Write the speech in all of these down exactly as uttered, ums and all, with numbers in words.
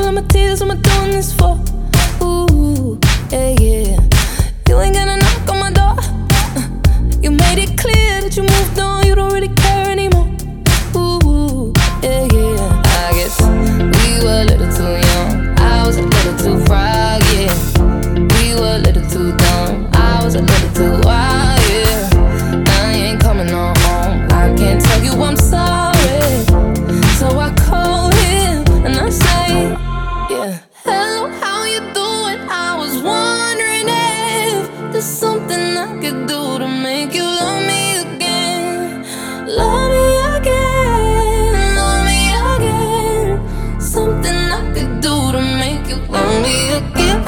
all of my tears, what am I doing this for? Ooh, yeah, yeah. You ain't gonna knock on my door. uh, You made it clear that you moved on, you don't really care anymore. Ooh, yeah, yeah. I guess we were a little too young, I was a little too fried, yeah. We were a little too dumb, I was a little too wild, yeah. Now you ain't coming on home, I can't tell you I'm sorry. So I call him and I say, yeah, hello, how you doing? I was wondering if there's something I could do to make you love me again. Love me again, love me again. Something I could do to make you love me again.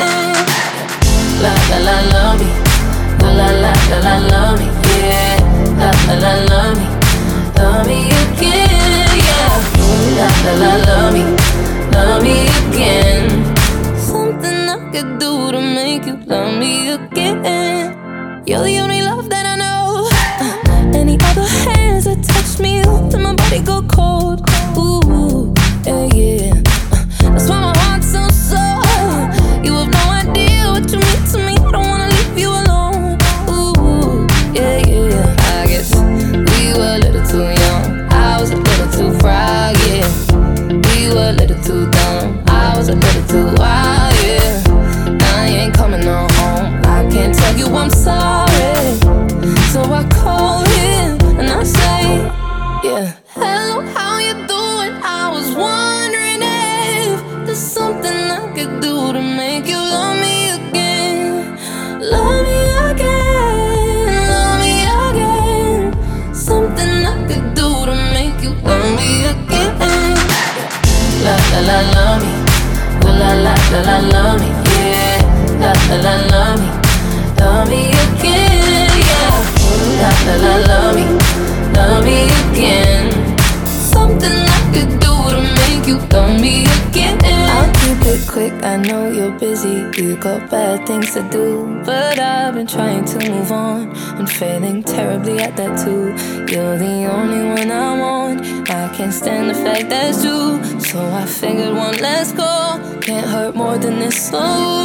La la la, love me. La la la la la, love me, yeah. La la la, love me. Love me again, yeah. La la la, love me. Love me again. Something I could do to make you love me again. You're the only love that I know. uh, Any other hands that touch me, then my body go cold. Ooh, yeah, yeah. uh, That's why my heart's so sore. You have no idea what you mean to me, I don't wanna leave you alone. Ooh, yeah, yeah. I guess we were a little too young, I was a little too fried, yeah. We were a little too dumb, I was a little too wild, yeah. Now you ain't coming on home, I can't tell you I'm sorry. So I call him and I say, yeah, hello, how you doing? I was wondering if there's something I could do to make you love me again. Love me again, love me again. Something I could do to make you love me again. La la la, love me. La la la la la, love me, yeah. La la la, love me. Love me again, yeah. La la la, love me. Love me again. Something I could do to make you love me again. I'll keep it quick, I know you're busy, you got bad things to do. But I've been trying to move on and failing terribly at that too. You're the only one I want, I can't stand the fact that's true. So I figured one less call can't hurt more than this. So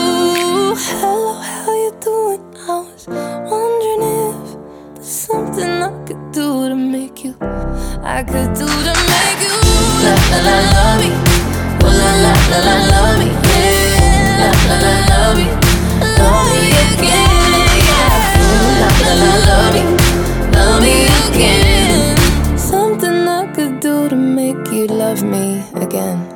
hello, how you doing? I was wondering if there's something I could do to make you, I could do to make you la la la, love me. Oh la la la la, love me, yeah. La la la, love me. Love me again, yeah. La la la, love me. Love me again. Something I could do to make you love me again.